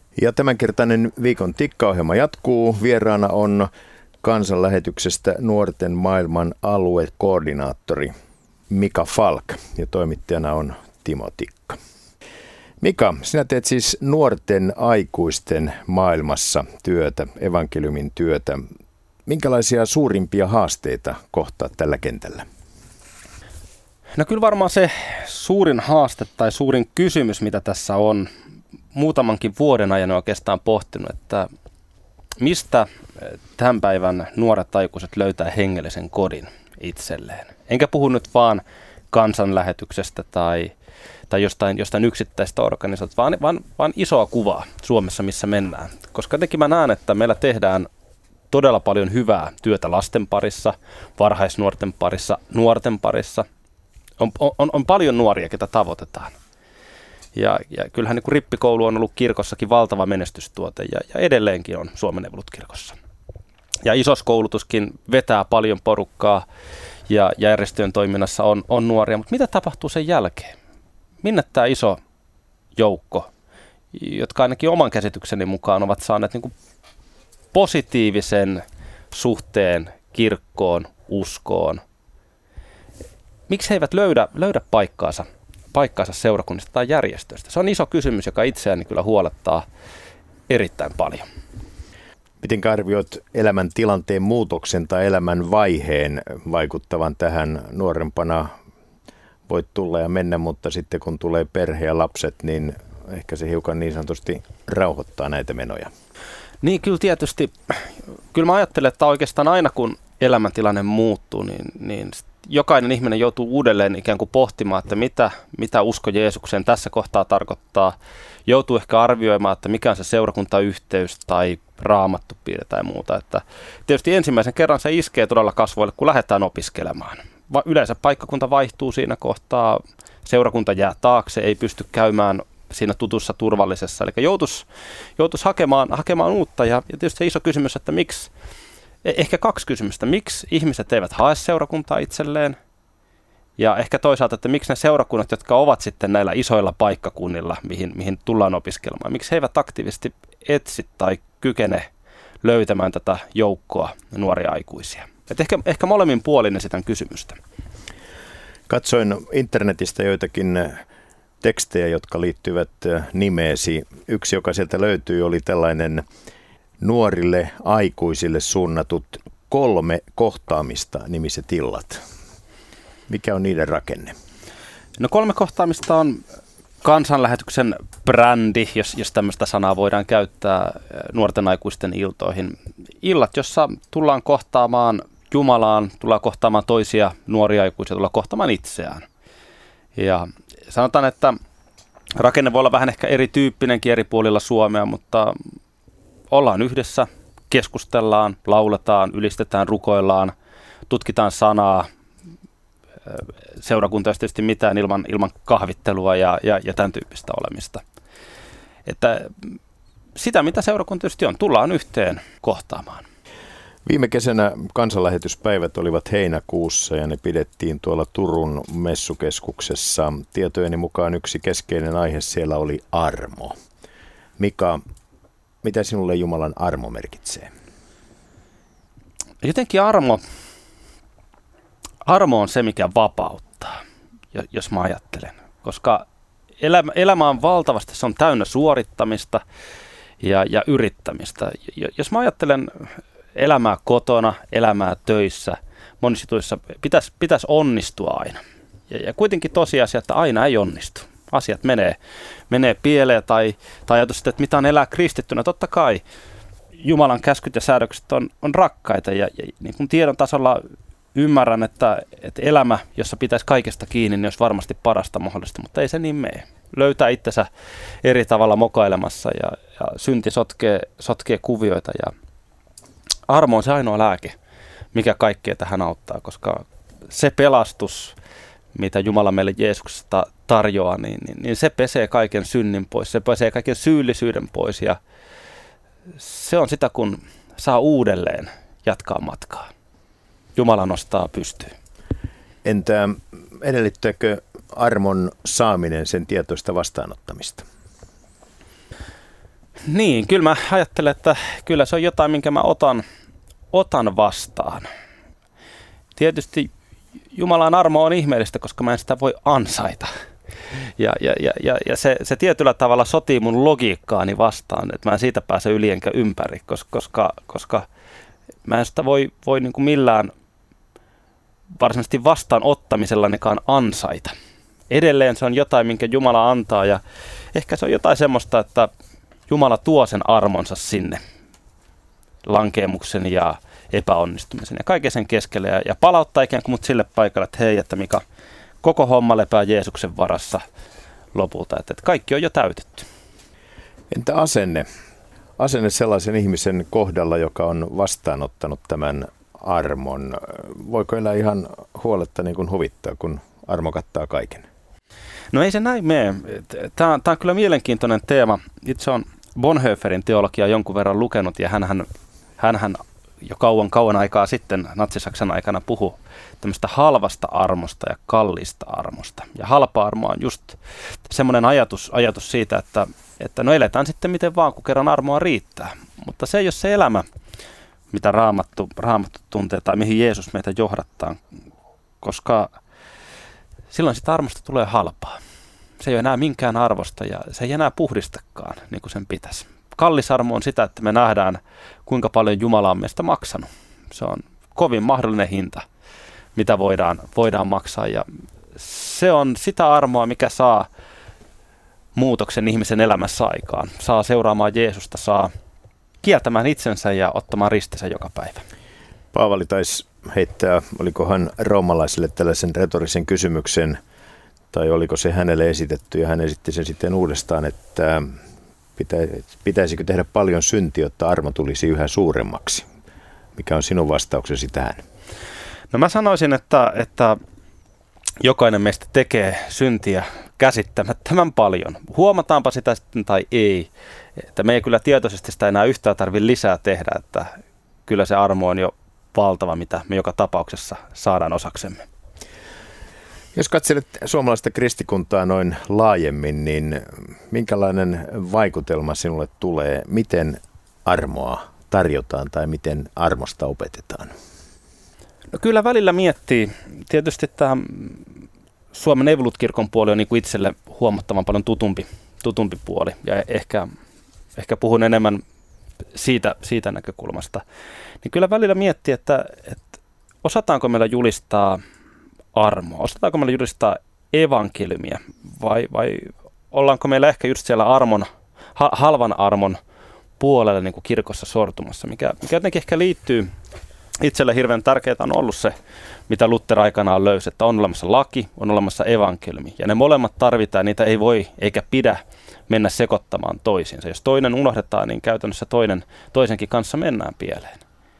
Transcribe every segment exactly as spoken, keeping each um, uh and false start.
Ja tämänkertainen viikon tikkaohjelma jatkuu. Vieraana on kansanlähetyksestä Nuorten maailman aluekoordinaattori Mika Falk ja toimittajana on Timo Tikka. Mika, sinä teet siis nuorten aikuisten maailmassa työtä, evankeliumin työtä. Minkälaisia suurimpia haasteita kohtaat tällä kentällä? No kyllä varmaan se suurin haaste tai suurin kysymys, mitä tässä on muutamankin vuoden ajan oikeastaan pohtinut, että mistä tämän päivän nuoret aikuiset löytää hengellisen kodin itselleen. Enkä puhu nyt vaan kansanlähetyksestä tai, tai jostain, jostain yksittäistä organisaatiota, vaan, vaan, vaan isoa kuvaa Suomessa, missä mennään. Koska jotenkin mä näen, että meillä tehdään todella paljon hyvää työtä lasten parissa, varhaisnuorten parissa, nuorten parissa. On, on, on paljon nuoria, ketä tavoitetaan. Ja, ja kyllähän niin kuin rippikoulu on ollut kirkossakin valtava menestystuote ja, ja edelleenkin on Suomen Evolut-kirkossa. Ja isoskoulutuskin vetää paljon porukkaa ja järjestöjen toiminnassa on, on nuoria, mutta mitä tapahtuu sen jälkeen? Minne tämä iso joukko, jotka ainakin oman käsitykseni mukaan ovat saaneet niin kuin positiivisen suhteen kirkkoon, uskoon, miksi he eivät löydä, löydä paikkaansa, paikkaansa seurakunnista tai järjestöistä? Se on iso kysymys, joka itseäni kyllä huolettaa erittäin paljon. Miten arvioit elämän tilanteen muutoksen tai elämän vaiheen vaikuttavan tähän? Nuorempana voit tulla ja mennä, mutta sitten kun tulee perhe ja lapset, niin ehkä se hiukan niin sanotusti rauhoittaa näitä menoja. Niin kyllä tietysti. Kyllä mä ajattelen, että oikeastaan aina kun elämäntilanne muuttuu, niin, niin jokainen ihminen joutuu uudelleen ikään kuin pohtimaan, että mitä, mitä usko Jeesukseen tässä kohtaa tarkoittaa. Joutuu ehkä arvioimaan, että mikä on se seurakuntayhteys tai raamattupiiri tai muuta. Että tietysti ensimmäisen kerran se iskee todella kasvoille, kun lähdetään opiskelemaan. Va- yleensä paikkakunta vaihtuu siinä kohtaa, seurakunta jää taakse, ei pysty käymään siinä tutussa turvallisessa. Eli joutuisi, joutuisi hakemaan, hakemaan uutta. Ja, ja tietysti se iso kysymys, että miksi, ehkä kaksi kysymystä. Miksi ihmiset eivät hae seurakuntaa itselleen? Ja ehkä toisaalta, että miksi ne seurakunnat, jotka ovat sitten näillä isoilla paikkakunnilla, mihin, mihin tullaan opiskelemaan, miksi he eivät aktiivisesti etsi tai kykene löytämään tätä joukkoa nuoria aikuisia? Et ehkä, ehkä molemmin puolin esitän kysymystä. Katsoin internetistä joitakin tekstejä, jotka liittyvät nimeesi. Yksi, joka sieltä löytyy, oli tällainen nuorille aikuisille suunnatut kolme kohtaamista nimiset illat. Mikä on niiden rakenne? No kolme kohtaamista on kansanlähetyksen brändi, jos, jos tämmöistä sanaa voidaan käyttää nuorten aikuisten iltoihin. Illat, jossa tullaan kohtaamaan Jumalaan, tullaan kohtaamaan toisia nuoria aikuisia, tullaan kohtaamaan itseään. Ja sanotaan, että rakenne voi olla vähän ehkä erityyppinenkin eri puolilla Suomea, mutta ollaan yhdessä, keskustellaan, lauletaan, ylistetään, rukoillaan, tutkitaan sanaa, seurakunta ei tietysti mitään ilman, ilman kahvittelua ja, ja, ja tämän tyyppistä olemista. Että sitä, mitä seurakunta tietysti on, tullaan yhteen kohtaamaan. Viime kesänä kansanlähetyspäivät olivat heinäkuussa ja ne pidettiin tuolla Turun messukeskuksessa. Tietojeni mukaan yksi keskeinen aihe siellä oli armo. Mika, mitä sinulle Jumalan armo merkitsee? Jotenkin armo, armo on se, mikä vapauttaa, jos mä ajattelen. Koska elämä, elämä on valtavasti, se on täynnä suorittamista ja, ja yrittämistä. Jos mä ajattelen elämää kotona, elämää töissä, monissa jutuissa pitäisi, pitäisi onnistua aina. Ja, ja kuitenkin tosiasia, että aina ei onnistu. Asiat menee, menee pieleen tai, tai ajatus, että mitä on elää kristittynä. Totta kai Jumalan käskyt ja säädökset on, on rakkaita ja, ja niin kuin tiedon tasolla ymmärrän, että, että elämä, jossa pitäisi kaikesta kiinni, niin olisi varmasti parasta mahdollista, mutta ei se niin mene. Löytää itsensä eri tavalla mokailemassa ja, ja synti sotkee, sotkee kuvioita ja armo on se ainoa lääke, mikä kaikkea tähän auttaa, koska se pelastus, mitä Jumala meille Jeesuksesta tarjoaa, niin, niin, niin se pesee kaiken synnin pois, se pesee kaiken syyllisyyden pois ja se on sitä, kun saa uudelleen jatkaa matkaa. Jumala nostaa pystyyn. Entä edellyttääkö armon saaminen sen tietoista vastaanottamista? Niin, kyllä mä ajattelen, että kyllä se on jotain, minkä mä otan, otan vastaan. Tietysti Jumalan armo on ihmeellistä, koska mä en sitä voi ansaita. Ja, ja, ja, ja se, se tietyllä tavalla sotii mun logiikkaani vastaan, että mä en siitä pääse yli enkä ympäri, koska, koska, koska mä en sitä voi, voi niin kuin millään varsinaisesti vastaanottamisellanekaan ansaita. Edelleen se on jotain, minkä Jumala antaa, ja ehkä se on jotain semmoista, että Jumala tuo sen armonsa sinne lankeemuksen ja epäonnistumisen ja kaiken sen keskelle ja, ja palauttaa ikään kuin mut sille paikalle, että hei, että Mika, koko homma lepää Jeesuksen varassa lopulta, että, että kaikki on jo täytetty. Entä asenne? Asenne sellaisen ihmisen kohdalla, joka on vastaanottanut tämän armon. Voiko elää ihan huoletta niin kuin huvittaa, kun armo kattaa kaiken? No ei se näin mene. Tämä on, tämä on kyllä mielenkiintoinen teema. Itse on Bonhoefferin teologiaa jonkun verran lukenut, ja hänhän, hänhän jo kauan kauan aikaa sitten Natsi-Saksan aikana puhui tämmöistä halvasta armosta ja kallista armosta. Ja halpa armo on just semmoinen ajatus, ajatus siitä, että, että no eletään sitten miten vaan, kun kerran armoa riittää. Mutta se ei ole se elämä, mitä Raamattu, Raamattu tuntee tai mihin Jeesus meitä johdattaa, koska silloin sitä armosta tulee halpaa. Se ei ole enää minkään arvosta ja se ei enää puhdistakaan niin kuin sen pitäisi. Kallis armo on sitä, että me nähdään, kuinka paljon Jumala on meistä maksanut. Se on kovin mahdollinen hinta, mitä voidaan, voidaan maksaa. Ja se on sitä armoa, mikä saa muutoksen ihmisen elämässä aikaan. Saa seuraamaan Jeesusta, saa kieltämään itsensä ja ottamaan ristinsä joka päivä. Paavali taisi heittää, olikohan roomalaisille tällaisen retorisen kysymyksen, tai oliko se hänelle esitetty, ja hän esitti sen sitten uudestaan, että pitäisikö tehdä paljon syntiä, jotta armo tulisi yhä suuremmaksi? Mikä on sinun vastauksesi tähän? No mä sanoisin, että, että jokainen meistä tekee syntiä käsittämättömän paljon. Huomataanpa sitä sitten tai ei. Että me ei kyllä tietoisesti sitä enää yhtään tarvitse lisää tehdä, että kyllä se armo on jo valtava, mitä me joka tapauksessa saadaan osaksemme. Jos katselet suomalaista kristikuntaa noin laajemmin, niin minkälainen vaikutelma sinulle tulee, miten armoa tarjotaan tai miten armosta opetetaan? No kyllä välillä miettii. Tietysti tämä Suomen Evolut-kirkon puoli on niin kuin itselle huomattavan paljon tutumpi, tutumpi puoli ja ehkä, ehkä puhun enemmän siitä, siitä näkökulmasta. Niin kyllä välillä miettii, että, että osataanko meillä julistaa armoa, osataanko meillä julistaa evankeliumia vai, vai ollaanko meillä ehkä just siellä armon, ha, halvan armon puolelle niin kuin kirkossa sortumassa, mikä, mikä jotenkin ehkä liittyy itselle hirveän tärkeää on ollut se, mitä Luther aikanaan löysi, että on olemassa laki, on olemassa evankeliumi ja ne molemmat tarvitaan, niitä ei voi eikä pidä mennä sekoittamaan toisiinsa. Jos toinen unohdetaan, niin käytännössä toinen, toisenkin kanssa mennään pieleen.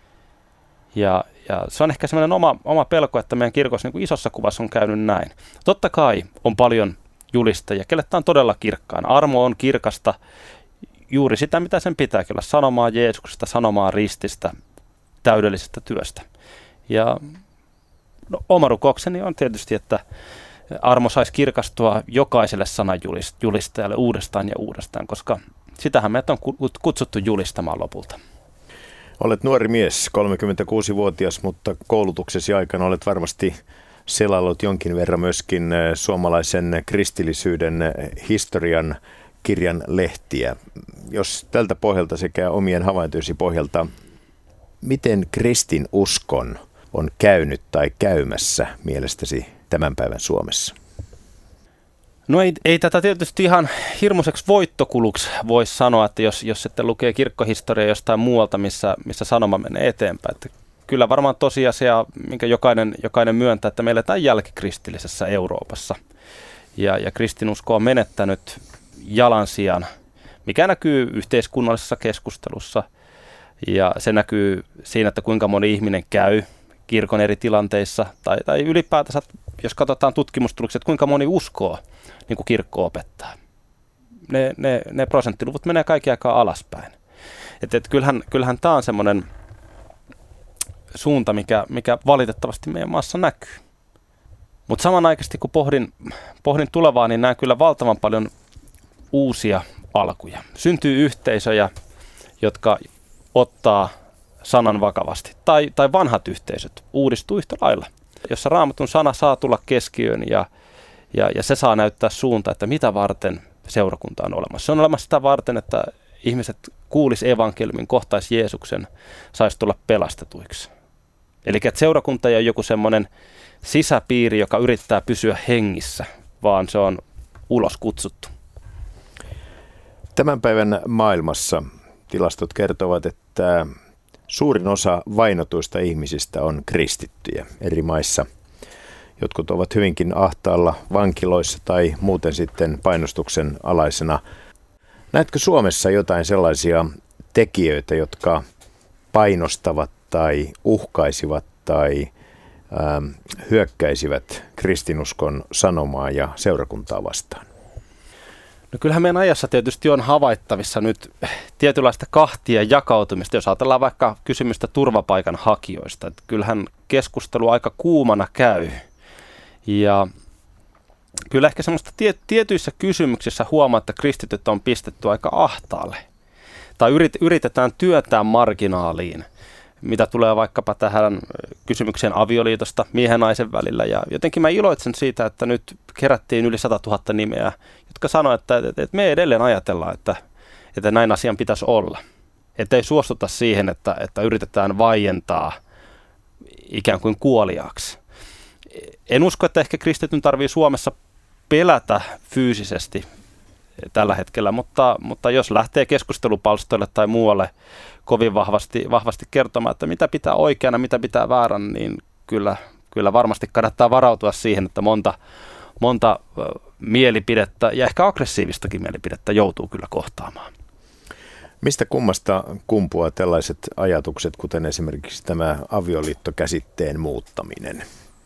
Ja, ja se on ehkä semmoinen oma, oma pelko, että meidän kirkossa niin kuin isossa kuvassa on käynyt näin. Totta kai on paljon julistajia, kelle tämä on todella kirkkaana. Armo on kirkasta juuri sitä, mitä sen pitääkin olla. Sanomaa Jeesuksesta, sanomaa rististä, täydellisestä työstä. Ja no, oma rukoukseni on tietysti, että armo saisi kirkastua jokaiselle sanajulistajalle uudestaan ja uudestaan, koska sitähän meitä on kutsuttu julistamaan lopulta. Olet nuori mies, kolmekymmentäkuusivuotias, mutta koulutuksesi aikana olet varmasti selaillut jonkin verran myöskin suomalaisen kristillisyyden historian kirjan lehtiä. Jos tältä pohjalta sekä omien havaintojesi pohjalta, miten kristin uskon on käynyt tai käymässä mielestäsi tämän päivän Suomessa? No ei, ei tätä tietysti ihan hirmuiseksi voittokuluksi voi sanoa, että jos, jos sitten lukee kirkkohistoriaa jostain muualta, missä, missä sanoma menee eteenpäin. Että kyllä varmaan tosiasia, minkä jokainen, jokainen myöntää, että me eletään jälkikristillisessä Euroopassa. Ja, ja kristinusko on menettänyt jalansijan, mikä näkyy yhteiskunnallisessa keskustelussa. Ja se näkyy siinä, että kuinka moni ihminen käy kirkon eri tilanteissa. Tai, tai ylipäätänsä, jos katsotaan tutkimustuloksia, että kuinka moni uskoo, niin kuin kirkko opettaa. Ne, ne, ne prosenttiluvut menee kaikki aikaa alaspäin. Et, et kyllähän, kyllähän tämä on semmoinen suunta, mikä, mikä valitettavasti meidän maassa näkyy. Mutta samanaikaisesti kun pohdin, pohdin tulevaa, niin näen kyllä valtavan paljon uusia alkuja. Syntyy yhteisöjä, jotka ottaa sanan vakavasti. Tai, tai vanhat yhteisöt uudistuu yhtä lailla, jossa Raamatun sana saa tulla keskiöön ja, ja, ja se saa näyttää suuntaa, että mitä varten seurakunta on olemassa. Se on olemassa sitä varten, että ihmiset kuulis evankeliumin, kohtais Jeesuksen, saisi tulla pelastetuiksi. Eli että seurakunta ei ole joku semmoinen sisäpiiri, joka yrittää pysyä hengissä, vaan se on ulos kutsuttu. Tämän päivän maailmassa tilastot kertovat, että suurin osa vainotuista ihmisistä on kristittyjä eri maissa. Jotkut ovat hyvinkin ahtaalla vankiloissa tai muuten sitten painostuksen alaisena. Näetkö Suomessa jotain sellaisia tekijöitä, jotka painostavat tai uhkaisivat tai ähm, hyökkäisivät kristinuskon sanomaa ja seurakuntaa vastaan? No kyllähän meidän ajassa tietysti on havaittavissa nyt tietynlaista kahtia jakautumista, jos ajatellaan vaikka kysymystä turvapaikan hakijoista. Että kyllähän keskustelu aika kuumana käy. Ja kyllä ehkä semmoista tie, tietyissä kysymyksissä huomaa, että kristityt on pistetty aika ahtaalle. Tai yrit, yritetään työntää marginaaliin, mitä tulee vaikkapa tähän kysymykseen avioliitosta miehen ja naisen välillä. Ja jotenkin mä iloitsen siitä, että nyt kerättiin yli sata tuhatta nimeä, jotka sanoo, että, että me edelleen ajatellaan, että, että näin asian pitäisi olla. Että ei suostuta siihen, että, että yritetään vaientaa ikään kuin kuoliaaksi. En usko, että ehkä kristityn tarvii Suomessa pelätä fyysisesti tällä hetkellä, mutta, mutta jos lähtee keskustelupalstoille tai muualle kovin vahvasti, vahvasti kertomaan, että mitä pitää oikeana, mitä pitää vääränä, niin kyllä, kyllä varmasti kannattaa varautua siihen, että monta, monta mielipidettä ja ehkä aggressiivistakin mielipidettä joutuu kyllä kohtaamaan. Mistä kummasta kumpuaa tällaiset ajatukset, kuten esimerkiksi tämä avioliittokäsitteen muuttaminen?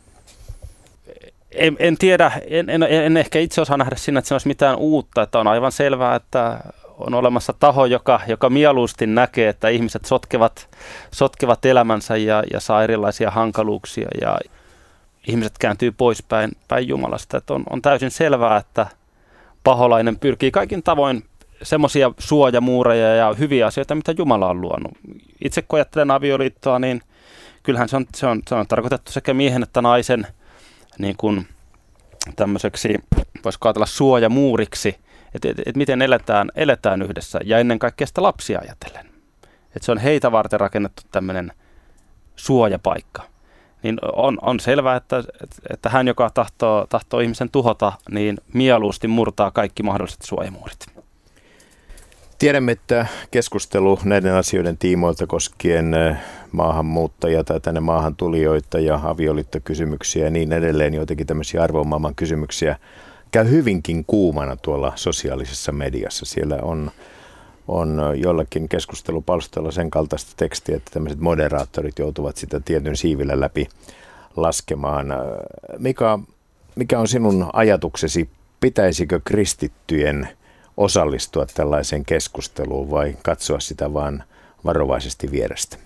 En, en tiedä, en, en, en ehkä itse osaa nähdä siinä, että se olisi mitään uutta, että on aivan selvää, että on olemassa taho, joka, joka mieluusti näkee, että ihmiset sotkevat, sotkevat elämänsä ja, ja saa erilaisia hankaluuksia ja ihmiset kääntyy poispäin päin Jumalasta. Että on, on täysin selvää, että paholainen pyrkii kaikin tavoin semmoisia suojamuureja ja hyviä asioita, mitä Jumala on luonut. Itse kun ajattelen avioliittoa, niin kyllähän se on, se on, se on tarkoitettu sekä miehen että naisen niin kuin tämmöiseksi, voisiko ajatella suojamuuriksi, että et, et miten eletään, eletään yhdessä ja ennen kaikkea sitä lapsia ajatellen. Että se on heitä varten rakennettu tämmöinen suojapaikka. Niin on, on selvää, että, että, että hän, joka tahtoo, tahtoo ihmisen tuhota, niin mieluusti murtaa kaikki mahdolliset suojamuurit. Tiedämme, että keskustelu näiden asioiden tiimoilta koskien maahanmuuttajia tai tänne maahan tulijoita ja avioliittokysymyksiä ja niin edelleen, joitakin tämmöisiä arvomaailman kysymyksiä, käy hyvinkin kuumana tuolla sosiaalisessa mediassa. Siellä on, on jollakin keskustelupalstoilla sen kaltaista tekstiä, että tämmöiset moderaattorit joutuvat sitä tietyn siivillä läpi laskemaan. Mika, mikä on sinun ajatuksesi, pitäisikö kristittyjen osallistua tällaiseen keskusteluun vai katsoa sitä vaan varovaisesti vierestä?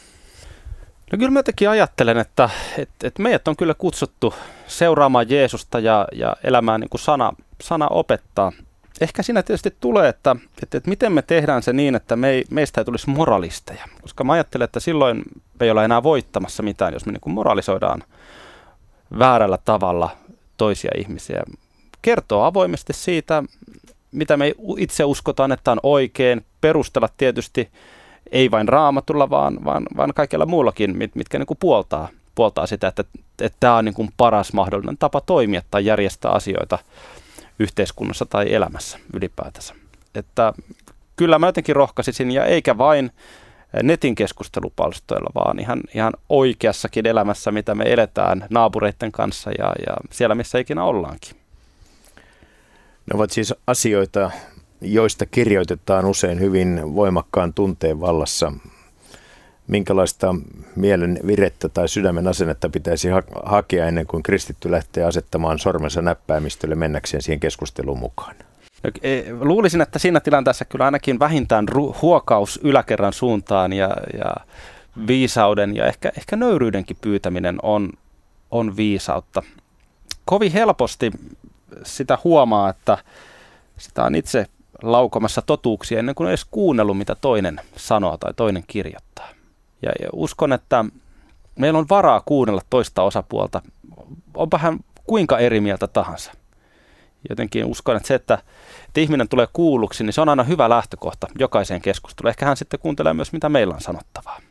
No kyllä mä jotenkin ajattelen, että, että, että meidät on kyllä kutsuttu seuraamaan Jeesusta ja, ja elämään niin kuin sana, sana opettaa. Ehkä siinä tietysti tulee, että, että, että miten me tehdään se niin, että me ei, meistä ei tulisi moralisteja. Koska mä ajattelen, että silloin me ei olla enää voittamassa mitään, jos me niin kuin moralisoidaan väärällä tavalla toisia ihmisiä. Kertoo avoimesti siitä, mitä me itse uskotaan, että on oikein, perustella tietysti ei vain Raamatulla, vaan, vaan, vaan kaikella muullakin, mit, mitkä niin kuin puoltaa, puoltaa sitä, että, että tämä on niin kuin paras mahdollinen tapa toimia tai järjestää asioita yhteiskunnassa tai elämässä ylipäätänsä. Että kyllä mä jotenkin rohkaisisin, ja eikä vain netin keskustelupalstoilla, vaan ihan, ihan oikeassakin elämässä, mitä me eletään naapureiden kanssa ja, ja siellä, missä ikinä ollaankin. Ne ovat siis asioita, joista kirjoitetaan usein hyvin voimakkaan tunteen vallassa. Minkälaista mielen virettä tai sydämen asennetta pitäisi ha- hakea ennen kuin kristitty lähtee asettamaan sormensa näppäimistölle mennäkseen siihen keskusteluun mukaan? Luulisin, että siinä tilanteessa kyllä ainakin vähintään ru- huokaus yläkerran suuntaan ja, ja viisauden ja ehkä, ehkä nöyryydenkin pyytäminen on, on viisautta. Kovin helposti sitä huomaa, että sitä on itse laukomassa totuuksia ennen kuin on edes kuunnellut, mitä toinen sanoo tai toinen kirjoittaa. Ja, ja uskon, että meillä on varaa kuunnella toista osapuolta, onpa hän kuinka eri mieltä tahansa. Jotenkin uskon, että se, että, että ihminen tulee kuulluksi, niin se on aina hyvä lähtökohta jokaiseen keskusteluun. Ehkä hän sitten kuuntelee myös, mitä meillä on sanottavaa.